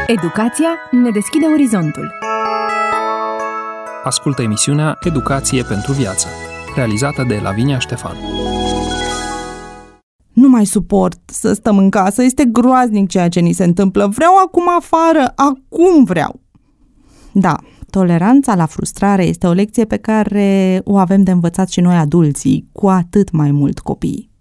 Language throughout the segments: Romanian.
Educația ne deschide orizontul. Ascultă emisiunea Educație pentru viață, realizată de Lavinia Ștefan. Nu mai suport să stăm în casă, este groaznic ceea ce ni se întâmplă. Vreau acum afară, acum vreau. Da, toleranța la frustrare este o lecție pe care o avem de învățat și noi adulții, cu atât mai mult copiii.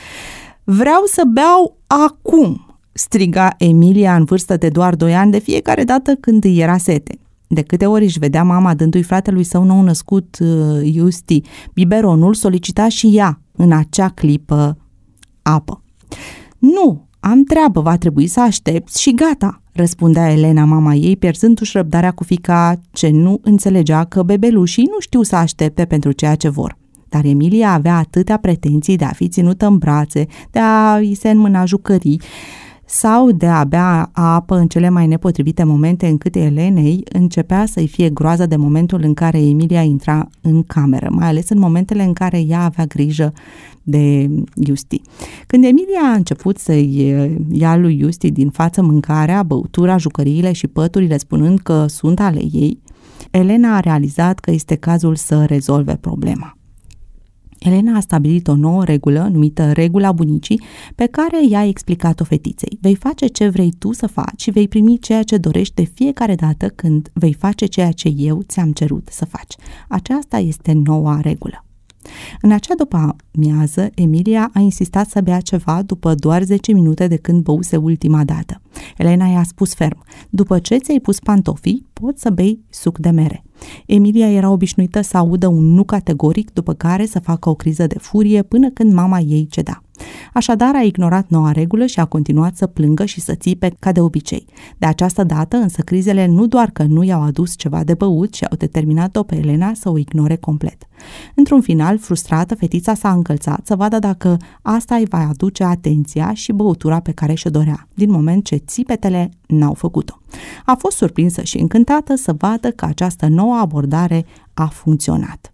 Vreau să beau acum, striga Emilia în vârstă de doar 2 ani de fiecare dată când îi era sete. De câte ori își vedea mama dându-i fratelui său nou născut, Iusti, biberonul, solicita și ea în acea clipă apă. Nu, am treabă, va trebui să aștepți și gata, răspundea Elena mama ei, pierzându-și răbdarea cu fiica ce nu înțelegea că bebelușii nu știu să aștepte pentru ceea ce vor. Dar Emilia avea atâtea pretenții de a fi ținută în brațe, de a-i se înmâna jucării sau de a bea apă în cele mai nepotrivite momente, încât Elenei începea să-i fie groază de momentul în care Emilia intra în cameră, mai ales în momentele în care ea avea grijă de Iusti. Când Emilia a început să-i ia lui Iusti din față mâncarea, băutura, jucăriile și păturile, spunând că sunt ale ei, Elena a realizat că este cazul să rezolve problema. Elena a stabilit o nouă regulă, numită regula bunicii, pe care i-a explicat-o fetiței. Vei face ce vrei tu să faci și vei primi ceea ce dorești de fiecare dată când vei face ceea ce eu ți-am cerut să faci. Aceasta este noua regulă. În acea după-amiază, Emilia a insistat să bea ceva după doar 10 minute de când băuse ultima dată. Elena i-a spus ferm: după ce ți-ai pus pantofii, poți să bei suc de mere. Emilia era obișnuită să audă un nu categoric, după care să facă o criză de furie până când mama ei ceda. Așadar a ignorat noua regulă și a continuat să plângă și să țipe ca de obicei. De această dată însă crizele nu doar că nu i-au adus ceva de băut, ci au determinat-o pe Elena să o ignore complet. Într-un final, frustrată, fetița s-a încălțat să vadă dacă asta îi va aduce atenția și băutura pe care și-o dorea, din moment ce țipetele n-au făcut-o. A fost surprinsă și încântată să vadă că această nouă abordare a funcționat.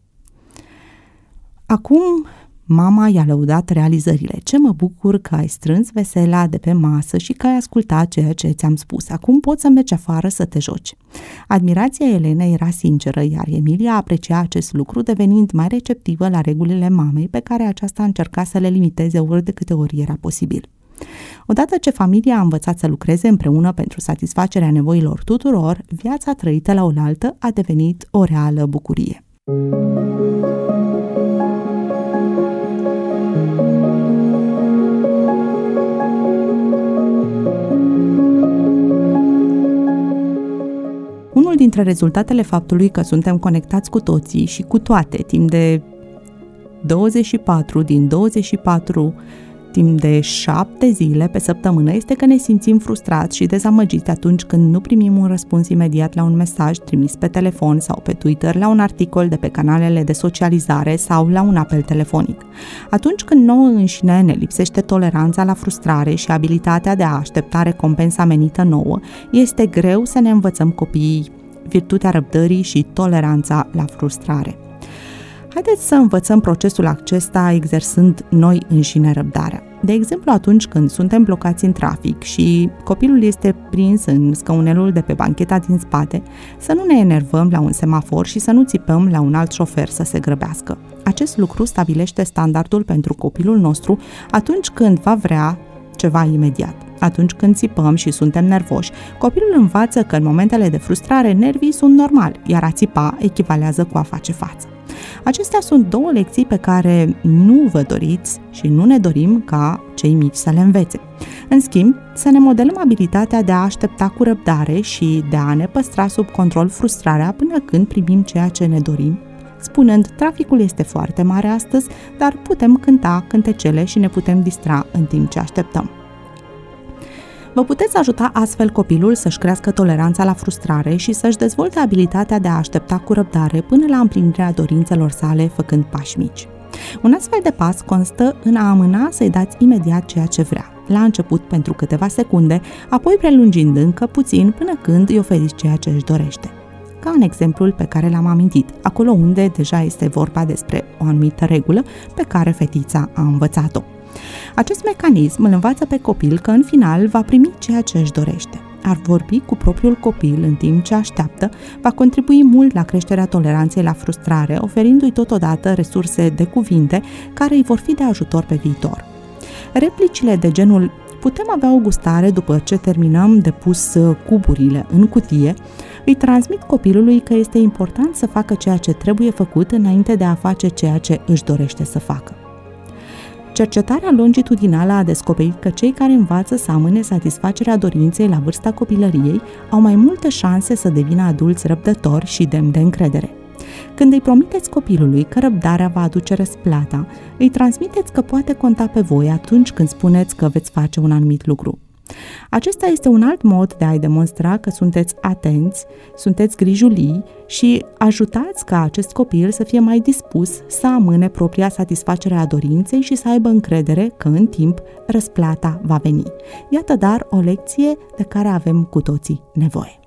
Acum mama i-a lăudat realizările. Ce mă bucur că ai strâns vesela de pe masă și că ai ascultat ceea ce ți-am spus. Acum poți să mergi afară să te joci. Admirația Elenei era sinceră, iar Emilia aprecia acest lucru, devenind mai receptivă la regulile mamei, pe care aceasta încerca să le limiteze ori de câte ori era posibil. Odată ce familia a învățat să lucreze împreună pentru satisfacerea nevoilor tuturor, viața trăită la oaltă a devenit o reală bucurie. Unul dintre rezultatele faptului că suntem conectați cu toții și cu toate timp de 24 din 24 timp de 7 zile pe săptămână este că ne simțim frustrați și dezamăgiți atunci când nu primim un răspuns imediat la un mesaj trimis pe telefon sau pe Twitter, la un articol de pe canalele de socializare sau la un apel telefonic. Atunci când nouă înșine ne lipsește toleranța la frustrare și abilitatea de a aștepta recompensa menită nouă, este greu să ne învățăm copiii virtutea răbdării și toleranța la frustrare. Haideți să învățăm procesul acesta exersând noi înșine răbdarea. De exemplu, atunci când suntem blocați în trafic și copilul este prins în scaunelul de pe bancheta din spate, să nu ne enervăm la un semafor și să nu țipăm la un alt șofer să se grăbească. Acest lucru stabilește standardul pentru copilul nostru atunci când va vrea ceva imediat. Atunci când țipăm și suntem nervoși, copilul învață că în momentele de frustrare nervii sunt normali, iar a țipa echivalează cu a face față. Acestea sunt 2 lecții pe care nu vă doriți și nu ne dorim ca cei mici să le învețe. În schimb, să ne modelăm abilitatea de a aștepta cu răbdare și de a ne păstra sub control frustrarea până când primim ceea ce ne dorim, spunând: traficul este foarte mare astăzi, dar putem cânta cântecele și ne putem distra în timp ce așteptăm. Vă puteți ajuta astfel copilul să-și crească toleranța la frustrare și să-și dezvolte abilitatea de a aștepta cu răbdare până la împlinirea dorințelor sale, făcând pași mici. Un astfel de pas constă în a amâna să-i dați imediat ceea ce vrea, la început pentru câteva secunde, apoi prelungind încă puțin până când îi oferiți ceea ce își dorește. Ca în exemplul pe care l-am amintit, acolo unde deja este vorba despre o anumită regulă pe care fetița a învățat-o. Acest mecanism îl învață pe copil că în final va primi ceea ce își dorește. ar vorbi cu propriul copil în timp ce așteaptă va contribui mult la creșterea toleranței la frustrare, oferindu-i totodată resurse de cuvinte care îi vor fi de ajutor pe viitor. Replicile de genul "putem avea o gustare după ce terminăm de pus cuburile în cutie" îi transmit copilului că este important să facă ceea ce trebuie făcut înainte de a face ceea ce își dorește să facă. Cercetarea longitudinală a descoperit că cei care învață să amâne satisfacerea dorinței la vârsta copilăriei au mai multe șanse să devină adulți răbdători și demni de încredere. Când îi promiteți copilului că răbdarea va aduce răsplata, îi transmiteți că poate conta pe voi atunci când spuneți că veți face un anumit lucru. Acesta este un alt mod de a-i demonstra că sunteți atenți, sunteți grijulii și ajutați ca acest copil să fie mai dispus să amâne propria satisfacere a dorinței și să aibă încredere că în timp răsplata va veni. Iată dar o lecție de care avem cu toții nevoie.